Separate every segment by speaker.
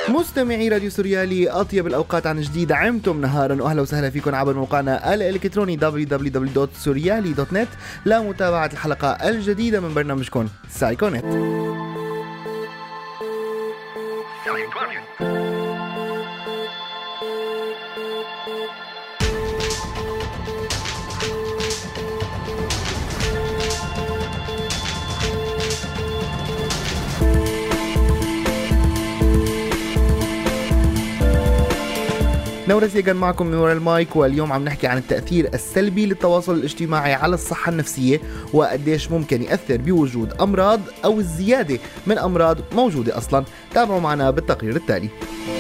Speaker 1: مستمعي راديو سوريالي، أطيب الأوقات عن جديد، عمتم نهارا، وأهلا وسهلا فيكم عبر موقعنا الإلكتروني www.suriali.net لمتابعة الحلقة الجديدة من برنامجكم سايكونت. نورس يقن معكم من وراء المايك، واليوم عم نحكي عن التأثير السلبي للتواصل الاجتماعي على الصحة النفسية، وقديش ممكن يأثر بوجود أمراض أو الزيادة من أمراض موجودة أصلا. تابعوا معنا بالتقرير التالي.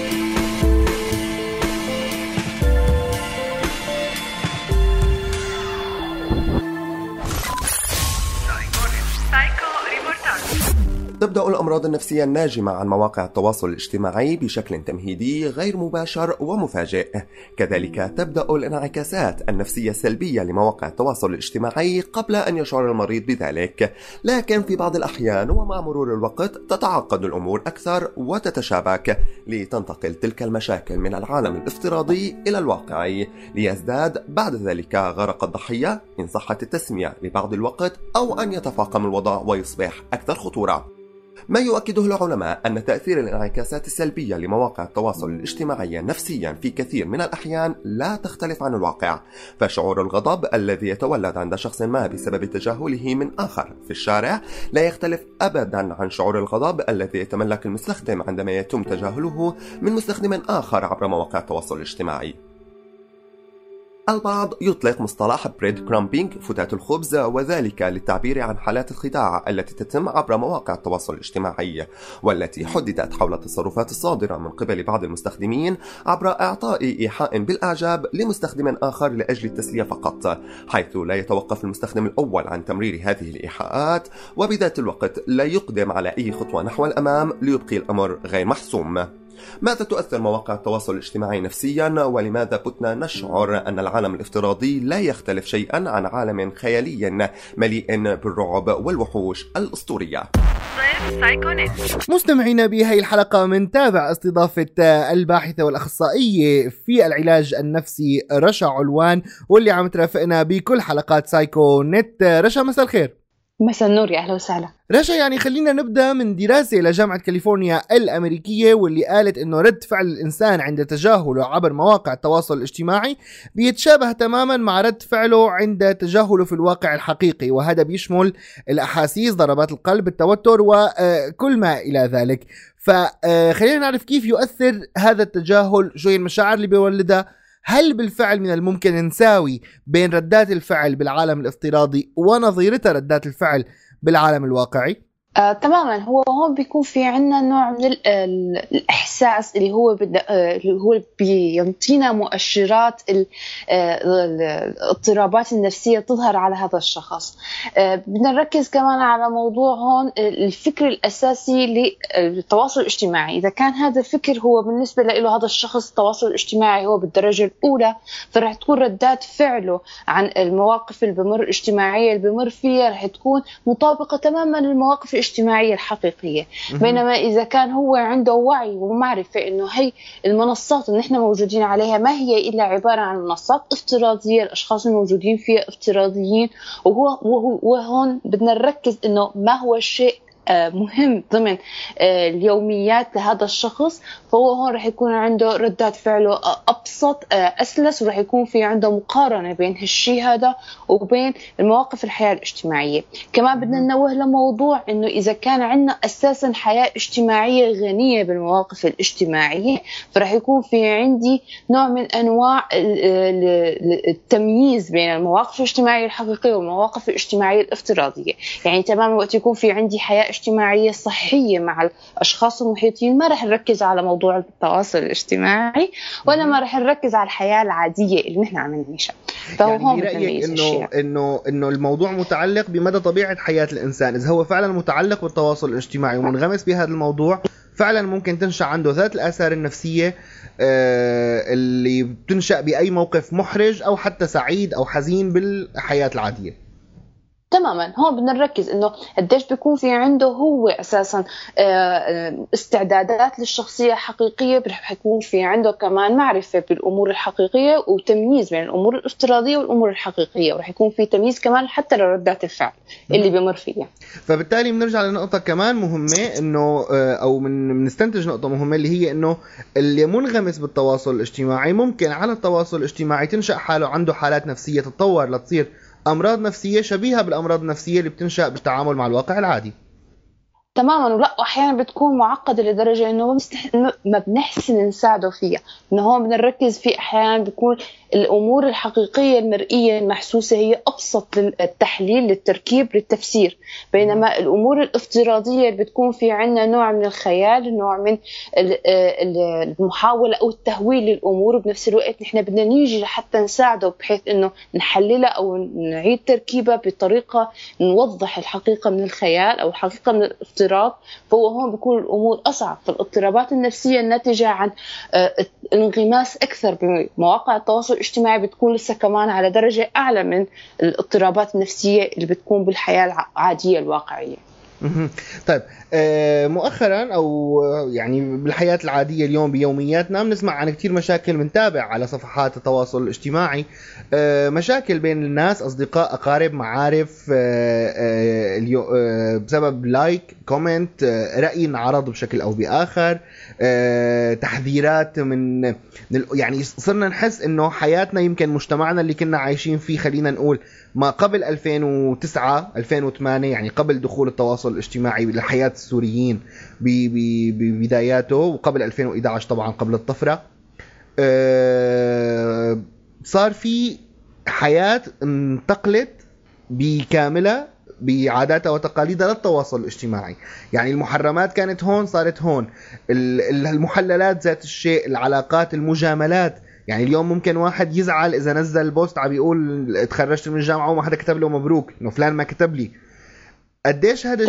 Speaker 2: تبدأ الأمراض النفسية الناجمة عن مواقع التواصل الاجتماعي بشكل تمهيدي غير مباشر ومفاجئ. كذلك تبدأ الانعكاسات النفسية السلبية لمواقع التواصل الاجتماعي قبل أن يشعر المريض بذلك، لكن في بعض الأحيان ومع مرور الوقت تتعقد الأمور أكثر وتتشابك، لتنتقل تلك المشاكل من العالم الافتراضي إلى الواقعي، ليزداد بعد ذلك غرق الضحية إن صحت التسمية لبعض الوقت، أو أن يتفاقم الوضع ويصبح أكثر خطورة. ما يؤكده العلماء أن تأثير الانعكاسات السلبية لمواقع التواصل الاجتماعي نفسيا في كثير من الأحيان لا تختلف عن الواقع، فشعور الغضب الذي يتولد عند شخص ما بسبب تجاهله من آخر في الشارع لا يختلف أبدا عن شعور الغضب الذي يتملك المستخدم عندما يتم تجاهله من مستخدم آخر عبر مواقع التواصل الاجتماعي. البعض يطلق مصطلح بريد كرامبينج، فتاة الخبز، وذلك للتعبير عن حالات الخداع التي تتم عبر مواقع التواصل الاجتماعي، والتي حددت حول التصرفات الصادرة من قبل بعض المستخدمين عبر إعطاء إيحاء بالإعجاب لمستخدم آخر لأجل التسلية فقط، حيث لا يتوقف المستخدم الأول عن تمرير هذه الإيحاءات، وبذات الوقت لا يقدم على أي خطوة نحو الأمام ليبقي الأمر غير محسوم. ماذا تؤثر مواقع التواصل الاجتماعي نفسيا؟ ولماذا بتنا نشعر أن العالم الافتراضي لا يختلف شيئا عن عالم خيالي مليء بالرعب والوحوش الأسطورية؟
Speaker 1: مستمعينا، بهاي الحلقة من تابع استضافة الباحثة والأخصائية في العلاج النفسي رشا علوان، واللي عم ترافقنا بكل حلقات سايكو نت. رشا، مساء الخير.
Speaker 3: مساء النور، يا أهلا وسهلا.
Speaker 1: رشا، يعني خلينا نبدأ من دراسة لجامعة كاليفورنيا الأمريكية، واللي قالت إنه رد فعل الإنسان عند تجاهله عبر مواقع التواصل الاجتماعي بيتشابه تماما مع رد فعله عند تجاهله في الواقع الحقيقي، وهذا بيشمل الأحاسيس، ضربات القلب، التوتر، وكل ما إلى ذلك. فخلينا نعرف كيف يؤثر هذا التجاهل، شو هي المشاعر اللي بيولدها. هل بالفعل من الممكن نساوي بين ردات الفعل بالعالم الافتراضي ونظيرتها ردات الفعل بالعالم الواقعي؟
Speaker 3: تماما. هو هون بيكون في عنا نوع من الإحساس اللي هو بينطينا مؤشرات الاضطرابات النفسية تظهر على هذا الشخص. بدنا نركز كمان على موضوع هون الفكر الأساسي للتواصل الاجتماعي. إذا كان هذا الفكر هو بالنسبة له هذا الشخص التواصل الاجتماعي هو بالدرجة الأولى، فرح تكون ردات فعله عن المواقف الاجتماعية اللي بمر فيها رح تكون مطابقة تماما للمواقف الاجتماعية الحقيقية. بينما إذا كان هو عنده وعي ومعرفة إنه هي المنصات اللي نحن موجودين عليها ما هي إلا عبارة عن منصات افتراضية، الأشخاص الموجودين فيها افتراضيين، وهون بدنا نركز إنه ما هو الشيء مهم ضمن اليوميات لهذا الشخص، فهو هون رح يكون عنده ردات فعله أبسط، أسلس، ورح يكون في عنده مقارنة بين هالشي هذا وبين المواقف الحياة الاجتماعية. كمان بدنا ننوه لموضوع إنه إذا كان عندنا أساسا حياة اجتماعية غنية بالمواقف الاجتماعية، فرح يكون في عندي نوع من أنواع التمييز بين المواقف الاجتماعية الحقيقية والمواقف الاجتماعية الافتراضية. يعني تماما وقت يكون في عندي حياة اجتماعية صحية مع الأشخاص المحيطين ما رح نركز على موضوع التواصل الاجتماعي، ولا ما رح نركز على الحياة العادية اللي نحن عم نعيشها. فهو
Speaker 1: يعني
Speaker 3: هون
Speaker 1: برأيك إنه الموضوع متعلق بمدى طبيعة حياة الإنسان. إذا هو فعلا متعلق بالتواصل الاجتماعي ومنغمس بهذا الموضوع، فعلا ممكن تنشأ عنده ذات الآثار النفسية اللي بتنشأ بأي موقف محرج أو حتى سعيد أو حزين بالحياة العادية.
Speaker 3: تماما. هون بدنا نركز انه قديش بيكون في عنده هو اساسا استعدادات للشخصيه حقيقيه، رح يكون في عنده كمان معرفه بالامور الحقيقيه وتمييز بين الامور الافتراضيه والامور الحقيقيه، ورح يكون في تمييز كمان حتى لردات الفعل اللي بيمر فيها.
Speaker 1: فبالتالي بنرجع لنقطه كمان مهمه، انه او بنستنتج نقطه مهمه اللي هي انه اللي منغمس بالتواصل الاجتماعي ممكن على التواصل الاجتماعي تنشأ حاله عنده حالات نفسيه تتطور لتصير أمراض نفسية شبيهة بالأمراض النفسية اللي بتنشأ بالتعامل مع الواقع العادي.
Speaker 3: تماما. ولا احيانا بتكون معقده لدرجه انه ما بنحسن نساعده فيها. انه هون بدنا نركز في احيانا بيكون الامور الحقيقيه المرئيه المحسوسه هي ابسط للتحليل للتركيب للتفسير، بينما الامور الافتراضيه اللي بتكون في عندنا نوع من الخيال، نوع من المحاوله او التهويل للامور، بنفس الوقت نحن بدنا نيجي لحتى نساعده بحيث انه نحللها او نعيد تركيبها بطريقه نوضح الحقيقه من الخيال او الحقيقه من الافتراض. فهو هون بيكون الأمور أصعب. فالاضطرابات النفسية الناتجة عن الانغماس أكثر بمواقع التواصل الاجتماعي بتكون لسه كمان على درجة أعلى من الاضطرابات النفسية اللي بتكون بالحياة العادية الواقعية.
Speaker 1: طيب، مؤخرا او يعني بالحياة العادية اليوم بيومياتنا بنسمع عن كتير مشاكل، بنتابع على صفحات التواصل الاجتماعي مشاكل بين الناس، اصدقاء، اقارب، معارف، بسبب لايك، كومنت، رأي انعرض بشكل او باخر، تحذيرات من يعني صرنا نحس انه حياتنا يمكن مجتمعنا اللي كنا عايشين فيه، خلينا نقول ما قبل 2009 2008، يعني قبل دخول التواصل الاجتماعي لحياة السوريين ببداياته، وقبل 2011 طبعا قبل الطفرة، صار في حياة انتقلت بكاملة بعاداتها وتقاليدها للتواصل الاجتماعي. يعني المحرمات كانت هون صارت هون، المحللات ذات الشيء، العلاقات، المجاملات. يعني اليوم ممكن واحد يزعل إذا نزل بوست عم يقول اتخرجت من الجامعة وما حدا كتب له مبروك، إنه فلان ما كتب لي. قديش هذا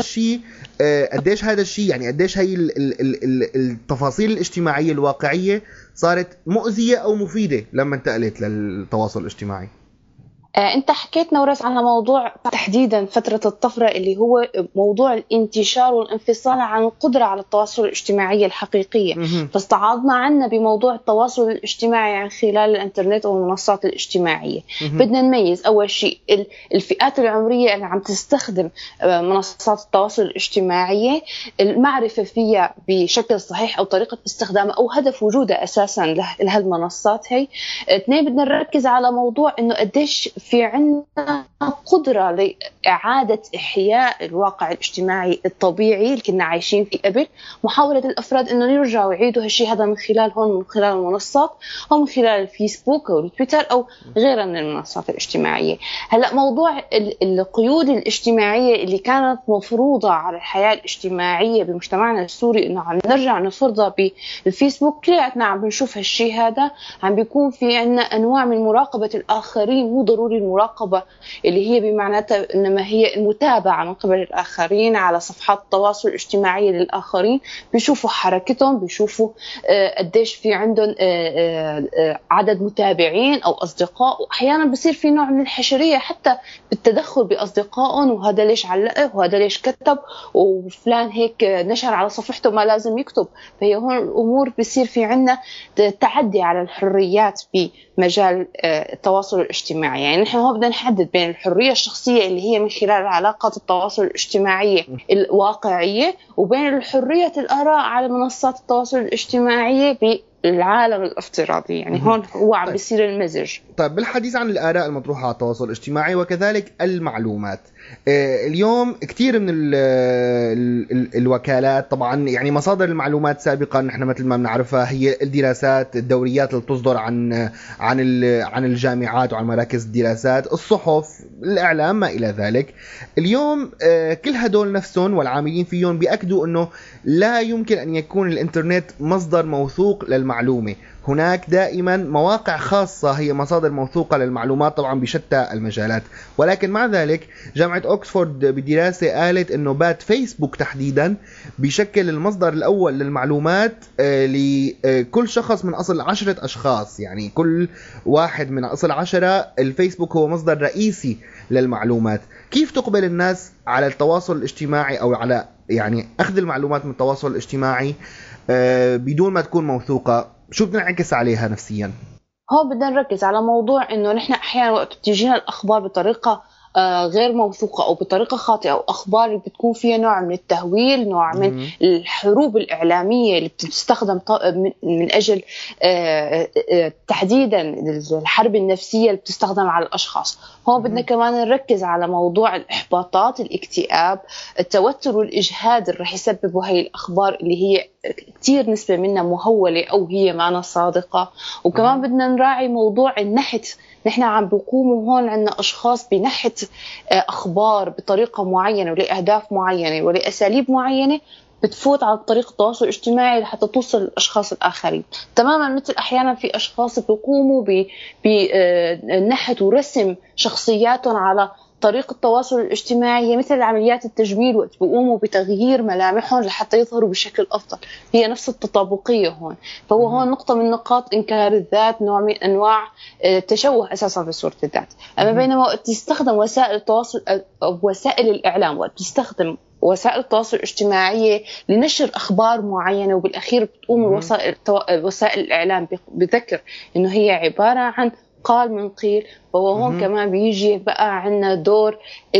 Speaker 1: الشيء يعني قديش هي التفاصيل الاجتماعية الواقعية صارت مؤذية أو مفيدة لما انتقلت للتواصل الاجتماعي.
Speaker 3: انت حكيت نورس على موضوع تحديدا فترة الطفرة اللي هو موضوع الانتشار والانفصال عن القدرة على التواصل الاجتماعي الحقيقية. فاستعاضنا عنه بموضوع التواصل الاجتماعي عن خلال الانترنت والمنصات الاجتماعية. بدنا نميز اول شيء الفئات العمرية اللي عم تستخدم منصات التواصل الاجتماعية، المعرفة فيها بشكل صحيح او طريقة استخدامها او هدف وجودها اساسا لهالمنصات هي. اثنين، بدنا نركز على موضوع انه قديش في عندنا قدرة لإعادة إحياء الواقع الاجتماعي الطبيعي اللي كنا عايشين فيه قبل. محاولة الأفراد إنه يرجعوا يعيدوا هالشيء هذا من خلال هون، من خلال المنصات أو من خلال الفيسبوك أو التويتر أو غيرها من المنصات الاجتماعية. هلأ موضوع القيود الاجتماعية اللي كانت مفروضة على الحياة الاجتماعية بمجتمعنا السوري إنه عم نرجع نفرضها بالفيسبوك، كلياتنا عم بنشوف هالشيء هذا. عم بيكون في عنا أنواع من مراقبة الآخرين، مو ضروري المراقبة اللي هي بمعناتها إنما هي المتابعة من قبل الآخرين على صفحات التواصل الاجتماعي للآخرين، بيشوفوا حركتهم، بيشوفوا قديش في عندهم عدد متابعين أو أصدقاء. وأحيانا بصير في نوع من الحشرية حتى بالتدخل بأصدقائهم، وهذا ليش علقه وهذا ليش كتب وفلان هيك نشر على صفحته ما لازم يكتب. فهي هون الأمور بصير في عنا تعدي على الحريات بمجال التواصل الاجتماعي. يعني نحن هون بدنا نحدد بين الحرية الشخصية اللي هي من خلال علاقات التواصل الاجتماعية الواقعية، وبين الحرية الآراء على منصات التواصل الاجتماعية بالعالم الافتراضي. يعني هون هو عم بيصير المزج.
Speaker 1: طيب، بالحديث عن الآراء المطروحة على التواصل الاجتماعي وكذلك المعلومات، اليوم كتير من الوكالات، طبعا يعني مصادر المعلومات سابقا نحن مثل ما بنعرفها هي الدراسات، الدوريات اللي تصدر عن الجامعات وعن مراكز الدراسات، الصحف، الإعلام، ما إلى ذلك. اليوم كل هدول نفسهم والعاملين فيهم بيأكدوا أنه لا يمكن أن يكون الإنترنت مصدر موثوق المعلومة. هناك دائما مواقع خاصة هي مصادر موثوقة للمعلومات طبعا بشتى المجالات، ولكن مع ذلك جامعة أوكسفورد بدراسة قالت أنه بات فيسبوك تحديدا بيشكل المصدر الأول للمعلومات لكل شخص من أصل 10 أشخاص. يعني كل واحد من أصل 10 الفيسبوك هو مصدر رئيسي للمعلومات. كيف تقبل الناس على التواصل الاجتماعي أو على يعني أخذ المعلومات من التواصل الاجتماعي بدون ما تكون موثوقة؟ شو بننعكس عليها نفسيا؟
Speaker 3: هون بدنا نركز على موضوع انه نحن احيانا وقت بتجينا الاخبار بطريقه غير موثوقه او بطريقه خاطئه، او اخبار بتكون فيها نوع من التهويل، نوع من الحروب الاعلاميه اللي بتستخدم من اجل تحديدا الحرب النفسيه اللي بتستخدم على الاشخاص. هون بدنا كمان نركز على موضوع الاحباطات، الاكتئاب، التوتر والاجهاد اللي رح يسببوا هي الاخبار اللي هي كتير نسبه منها مهوله او هي معنا صادقه. وكمان بدنا نراعي موضوع النحت. نحن عم بيقوموا هون عندنا أشخاص بنحت أخبار بطريقة معينة ولأهداف معينة ولأساليب معينة بتفوت على طريق التواصل الاجتماعي لحتى توصل للأشخاص الآخرين. تماما مثل أحيانا في أشخاص بيقوموا بنحت ورسم شخصياتهم على طريقة التواصل الاجتماعي، هي مثل عمليات التجميل وقت بيقوموا بتغيير ملامحهم لحتى يظهروا بشكل أفضل. هي نفس التطابقية هون. فهو هون نقطة من نقاط إنكار الذات، نوع من أنواع تشوه أساسا في صورة الذات. أما بينما وقت تستخدم وسائل التواصل أو وسائل الإعلام، وقت تستخدم وسائل التواصل الاجتماعية لنشر أخبار معينة، وبالأخير بتقوم وسائل الإعلام بذكر إنه هي عبارة عن قال من قيل. فهو هون كمان بيجي بقى عنا دور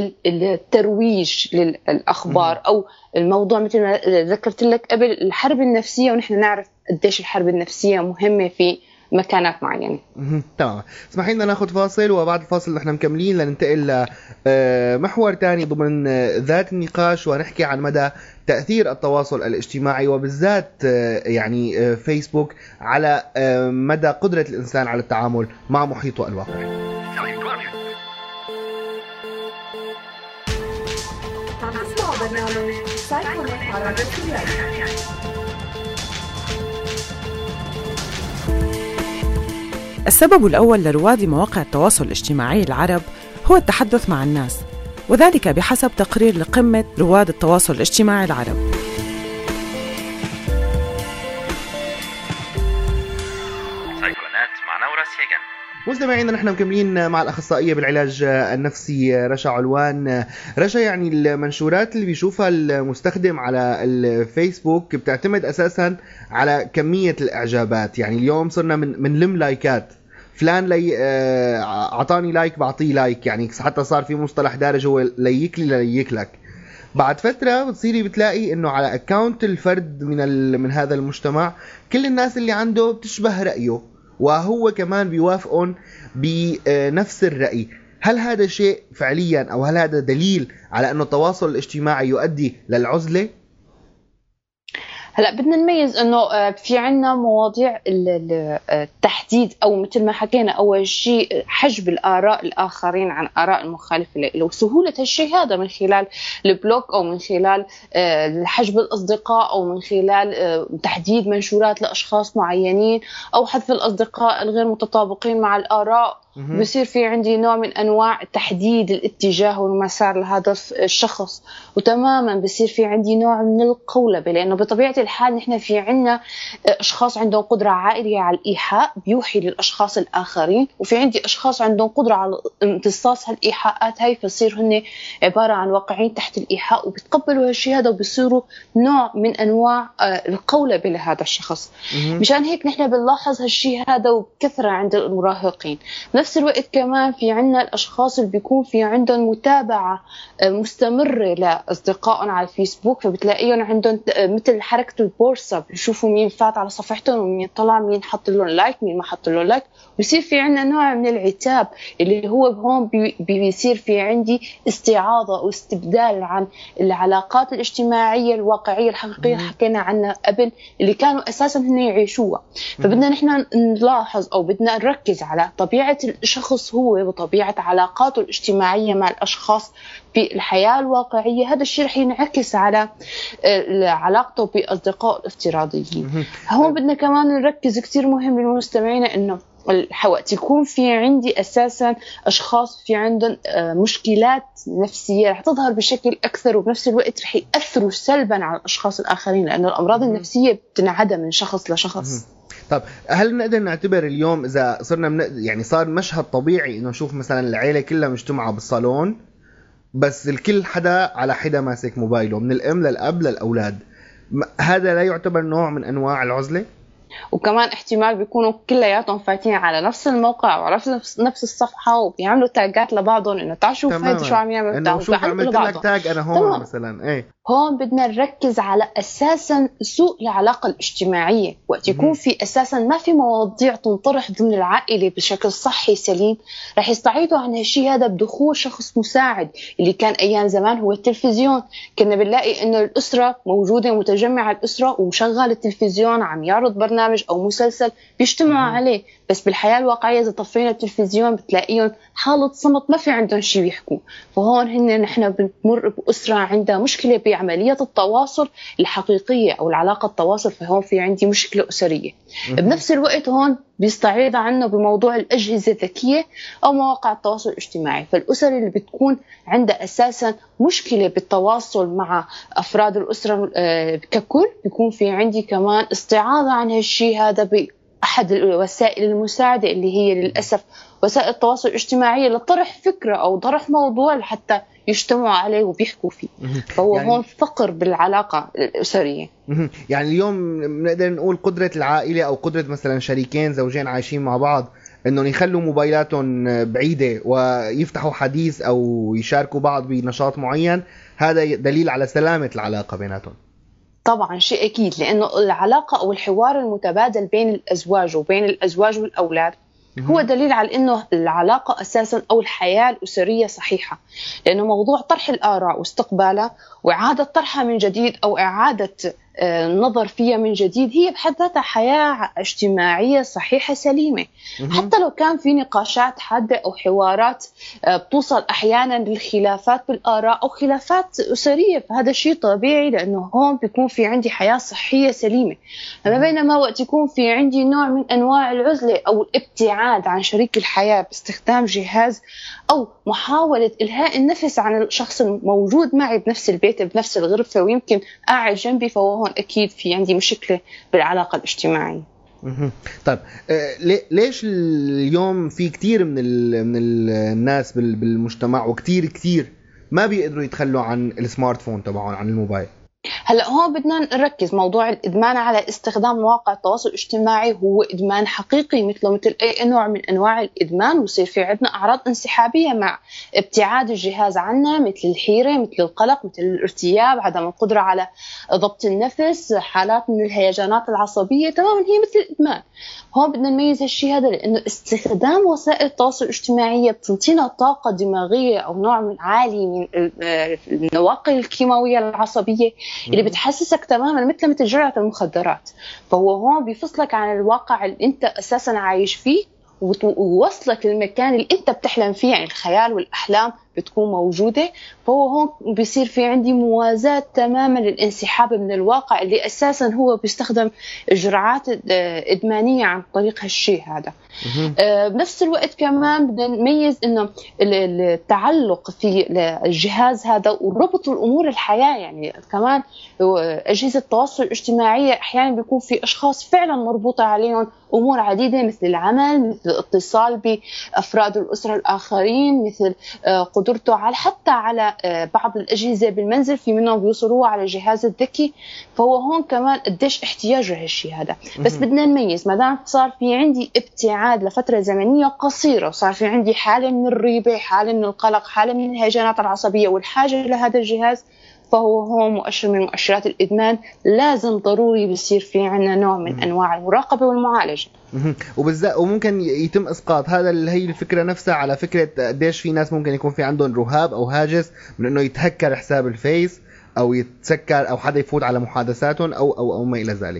Speaker 3: الترويج للأخبار أو الموضوع مثل ما ذكرت لك قبل، الحرب النفسية. ونحن نعرف قديش الحرب النفسية مهمة في مكانات معينة.
Speaker 1: تمام. اسمحي لنا ناخذ فاصل، وبعد الفاصل نحن مكملين لننتقل لمحور تاني ضمن ذات النقاش، ونحكي عن مدى تأثير التواصل الاجتماعي وبالذات يعني فيسبوك على مدى قدرة الإنسان على التعامل مع محيطه الواقعي.
Speaker 4: السبب الأول لرواد مواقع التواصل الاجتماعي العرب هو التحدث مع الناس، وذلك بحسب تقرير لقمة رواد التواصل الاجتماعي العرب.
Speaker 1: مستمعينا نحن مكملين مع الأخصائية بالعلاج النفسي رشا علوان. رشا، يعني المنشورات اللي بيشوفها المستخدم على الفيسبوك بتعتمد أساسا على كمية الإعجابات. يعني اليوم صرنا من لم لايكات، فلان عطاني لايك بعطيه لايك، يعني حتى صار في مصطلح دارج هو ليك لي ليك لك. بعد فترة بتصيري بتلاقي انه على اكاونت الفرد من هذا المجتمع كل الناس اللي عنده بتشبه رأيه، وهو كمان بيوافقون بنفس الرأي. هل هذا شيء فعليا أو هل هذا دليل على أنه التواصل الاجتماعي يؤدي للعزلة؟
Speaker 3: هلا بدنا نميز انه في عنا مواضيع التحديد، او مثل ما حكينا اول شيء حجب الاراء الاخرين عن اراء المخالفه له، وسهوله هالشيء هذا من خلال البلوك او من خلال حجب الاصدقاء او من خلال تحديد منشورات لاشخاص معينين او حذف الاصدقاء الغير متطابقين مع الاراء. بصير في عندي نوع من انواع تحديد الاتجاه والمسار لهذا الشخص، وتماما بصير في عندي نوع من القولبه، لانه بطبيعه الحال نحن في عنا اشخاص عندهم قدره عاليه على الايحاء بيوحي للاشخاص الاخرين، وفي عندي اشخاص عندهم قدره على امتصاص هالايحاءات هاي، فصير هن عباره عن واقعين تحت الايحاء وبيتقبلوا هالشيء هذا وبيصيروا نوع من انواع القولبه لهذا الشخص. مشان هيك نحن بنلاحظ هالشيء هذا وبكثره عند المراهقين. نفس الوقت كمان في عنا الأشخاص اللي بيكون في عندهم متابعة مستمرة لأصدقائهم على الفيسبوك، فبتلاقيهم عندهم مثل حركة البورصة، بيشوفوا مين فات على صفحتهم ومين طلع، مين حط لهم لايك مين ما حط لهم لايك. بيصير في عنا نوع من العتاب اللي هو هون بيصير في عندي استعاضة أو استبدال عن العلاقات الاجتماعية الواقعية الحقيقية اللي حكينا عنها قبل، اللي كانوا أساسا هن يعيشوها. فبدنا نحن نلاحظ أو بدنا نركز على طبيعة الشخص هو بطبيعة علاقاته الاجتماعية مع الأشخاص في الحياة الواقعية، هذا الشيء رح ينعكس على علاقته بأصدقائه الافتراضيين. هون بدنا كمان نركز كتير مهم للمستمعين إنه وقت يكون في عندي أساساً أشخاص في عندهم مشكلات نفسية رح تظهر بشكل أكثر، وبنفس الوقت رح يأثروا سلباً على الأشخاص الآخرين، لأن الأمراض النفسية بتنعدى من شخص لشخص.
Speaker 1: طب هل نقدر نعتبر اليوم إذا صرنا يعني صار مشهد طبيعي إنه نشوف مثلاً العيلة كلها مجتمعة بالصالون بس الكل حدا على حدا ماسك موبايله من الأم للأب للأولاد، هذا لا يعتبر نوع من أنواع العزلة؟
Speaker 3: وكمان احتمال بيكونوا كلياتهم فايتين على نفس الموقع وعلى نفس الصفحة وبيعملوا تاجات لبعضهم انه تعال شوف هيدا شو عم يعمل،
Speaker 1: انه شوف عملت لك تاج انا هون تمام. مثلا ايه
Speaker 3: هون بدنا نركز على اساسا سوء العلاقة الاجتماعية. وقت يكون في اساسا ما في مواضيع تنطرح ضمن العائلة بشكل صحي سليم، رح يستعيدوا عن هالشيء هذا بدخول شخص مساعد اللي كان ايام زمان هو التلفزيون. كنا بنلاقي انه الاسرة موجودة متجمعة، الاسرة ومشغل التلفزيون عم يعرض برنامج او مسلسل بيجتمعوا عليه، بس بالحياة الواقعية إذا طفينا التلفزيون بتلاقيهم حالة صمت، ما في عندهم شيء بيحكوا. فهون نحن بنمر بأسرة عندها مشكلة بعملية التواصل الحقيقية أو العلاقة التواصل، فهون في عندي مشكلة أسرية. بنفس الوقت هون بيستعيد عنه بموضوع الأجهزة الذكية أو مواقع التواصل الاجتماعي. فالأسر اللي بتكون عندها أساسا مشكلة بالتواصل مع أفراد الأسرة ككل، بيكون في عندي كمان استعاضة عن هالشيء هذا أحد الوسائل المساعدة اللي هي للأسف وسائل التواصل الاجتماعي لطرح فكرة أو طرح موضوع لحتى يجتمعوا عليه وبيحكوا فيه. فهو يعني هون فقر بالعلاقة الأسرية.
Speaker 1: يعني اليوم نقدر نقول قدرة العائلة أو قدرة مثلا شريكين زوجين عايشين مع بعض إنهم يخلوا موبايلاتهم بعيدة ويفتحوا حديث أو يشاركوا بعض بنشاط معين، هذا دليل على سلامة العلاقة بيناتهم.
Speaker 3: طبعا شيء أكيد، لأنه العلاقة أو الحوار المتبادل بين الأزواج وبين الأزواج والأولاد هو دليل على أنه العلاقة أساسا أو الحياة الأسرية صحيحة. لأنه موضوع طرح الآراء واستقبالها وإعادة طرحها من جديد أو إعادة النظر فيها من جديد هي بحد ذاتها حياة اجتماعية صحيحة سليمة. حتى لو كان في نقاشات حادة أو حوارات بتوصل أحيانا للخلافات بالآراء أو خلافات أسرية، فهذا شيء طبيعي لأنه هون بيكون في عندي حياة صحية سليمة. أما بينما وقت يكون في عندي نوع من أنواع العزلة أو الابتعاد عن شريك الحياة باستخدام جهاز أو محاولة إلهاء النفس عن الشخص الموجود معي بنفس البيت بنفس الغرفة ويمكن قاعد جنبي، فهو أكيد في عندي مشكلة بالعلاقة الاجتماعية.
Speaker 1: طيب ليش اليوم في كتير من الناس بالمجتمع وكتير ما بيقدروا يتخلوا عن السمارت فون تبعهم، عن الموبايل؟
Speaker 3: هلا هون بدنا نركز موضوع الإدمان على استخدام مواقع التواصل الاجتماعي هو إدمان حقيقي مثل أي نوع من أنواع الإدمان، ويصير في عندنا أعراض انسحابية مع ابتعاد الجهاز عنا مثل الحيرة، مثل القلق، مثل الارتياب، عدم القدرة على ضبط النفس، حالات من الهيجانات العصبية، تماما هي مثل الإدمان. هون بدنا نميز هالشيء هذا لأنه استخدام وسائل التواصل الاجتماعية بتنطينا طاقة دماغية أو نوع من عالي من النواقل الكيماوية العصبية اللي بتحسسك تماما مثل جرعة المخدرات. فهو هون بيفصلك عن الواقع اللي انت اساسا عايش فيه ووصلك للمكان اللي انت بتحلم فيه، يعني الخيال والاحلام بتكون موجودة. فهو هون بيصير في عندي موازاة تماما للانسحاب من الواقع اللي اساسا هو بيستخدم جرعات ادمانية عن طريق هالشيء هذا. بنفس الوقت كمان بدنا نميز انه التعلق في الجهاز هذا وربط الامور الحياه، يعني كمان اجهزه التواصل الاجتماعيه احيانا بيكون في اشخاص فعلا مربوطه عليهم امور عديده مثل العمل، مثل الاتصال بافراد الاسره الاخرين، مثل قدرته على حتى على بعض الاجهزه بالمنزل في منهم بيوصلوها على الجهاز الذكي. فهو هون كمان قديش احتياج لهالشيء هذا. بس بدنا نميز ما دام صار في عندي ابتعاد لفترة زمنية قصيرة وصار في عندي حالة من الريبة، حالة من القلق، حالة من الهيجانات العصبية والحاجة لهذا الجهاز، فهو هو مؤشر من مؤشرات الإدمان. لازم ضروري بيصير في عنا نوع من أنواع المراقبة والمعالجة.
Speaker 1: وبالذات وممكن يتم إسقاط هذا هي الفكرة نفسها على فكرة قديش في ناس ممكن يكون في عندهم رهاب أو هاجس من إنه يتهكر حساب الفيس أو يتسكر أو حدا يفوت على محادثاتهم أو ما إلى ذلك.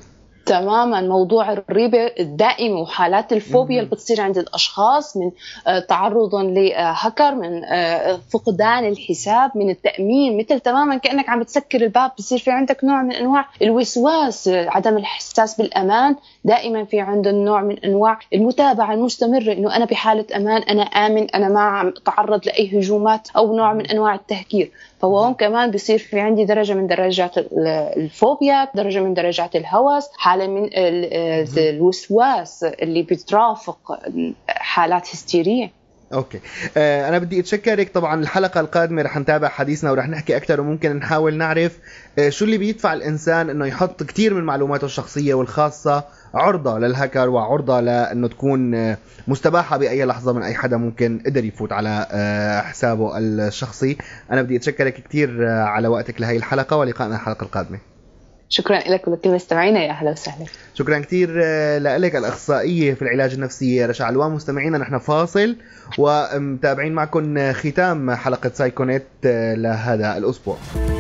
Speaker 3: تماما. موضوع الريبة الدائمة وحالات الفوبيا اللي بتصير عند الأشخاص من تعرضهم لهكر، من فقدان الحساب، من التأمين، مثل تماما كأنك عم بتسكر الباب بصير في عندك نوع من أنواع الوسواس، عدم الإحساس بالأمان. دائما في عندهم نوع من أنواع المتابعة المستمرة، إنه أنا بحالة أمان، أنا آمن، أنا ما عم أتعرض لأي هجومات أو نوع من أنواع التهكير. فهون كمان بصير في عندي درجة من درجات الفوبيا، درجة من درجات الهوس، حالة من الوسواس اللي بترافق حالات هستيرية.
Speaker 1: اوكي، انا بدي اتشكرك. طبعا الحلقه القادمه رح نتابع حديثنا ورح نحكي اكثر، وممكن نحاول نعرف شو اللي بيدفع الانسان انه يحط كتير من معلوماته الشخصيه والخاصه عرضه للهكر، وعرضه لانه تكون مستباحه باي لحظه من اي حدا ممكن قدر يفوت على حسابه الشخصي. انا بدي اتشكرك كتير على وقتك لهي الحلقه، ولقائنا الحلقه القادمه.
Speaker 3: شكرا لك ولكل مستمعينا، يا اهلا وسهلا.
Speaker 1: شكرا كثير لك الاخصائيه في العلاج النفسي رشا علوان. مستمعينا نحن فاصل ومتابعين معكم ختام حلقه سايكونيت لهذا الاسبوع.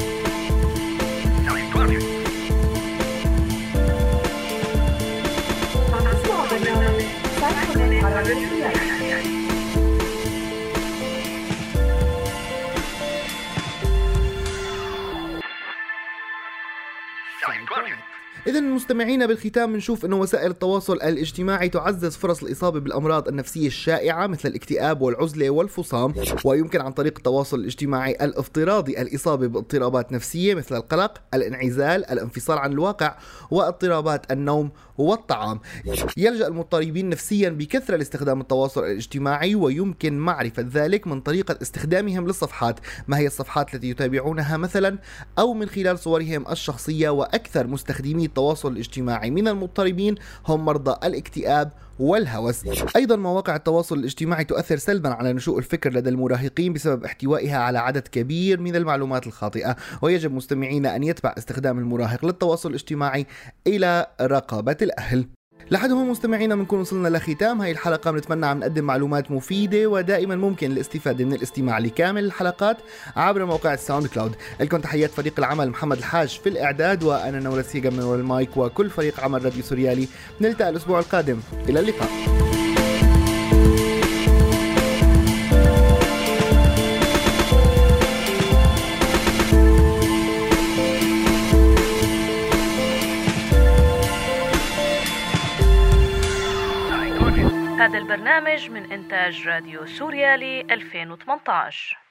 Speaker 1: إذن مستمعينا بالختام بنشوف أنه وسائل التواصل الاجتماعي تعزز فرص الإصابة بالأمراض النفسية الشائعة مثل الاكتئاب والعزلة والفصام، ويمكن عن طريق التواصل الاجتماعي الافتراضي الإصابة باضطرابات نفسية مثل القلق، الانعزال، الانفصال عن الواقع، واضطرابات النوم والطعام. يلجأ المضطربين نفسيا بكثرة لاستخدام التواصل الاجتماعي، ويمكن معرفة ذلك من طريقة استخدامهم للصفحات، ما هي الصفحات التي يتابعونها مثلا، أو من خلال صورهم الشخصية. وأكثر مستخدمي التواصل الاجتماعي من المضطربين هم مرضى الاكتئاب والهوس. أيضا مواقع التواصل الاجتماعي تؤثر سلبا على نشوء الفكر لدى المراهقين بسبب احتوائها على عدد كبير من المعلومات الخاطئة، ويجب مستمعينا أن يتبع استخدام المراهق للتواصل الاجتماعي إلى رقابة الأهل. لحد هون مستمعينا بنكون وصلنا لختام هاي الحلقة. بنتمنى عم نقدم معلومات مفيدة، ودائما ممكن الاستفادة من الاستماع لكامل الحلقات عبر موقع الساوند كلاود. لكم تحيات فريق العمل محمد الحاج في الإعداد، وأنا نورة سيغا من ورا المايك، وكل فريق عمل راديو سوريالي. نلتقي الأسبوع القادم، إلى اللقاء.
Speaker 5: هذا البرنامج من إنتاج راديو سوريالي 2018.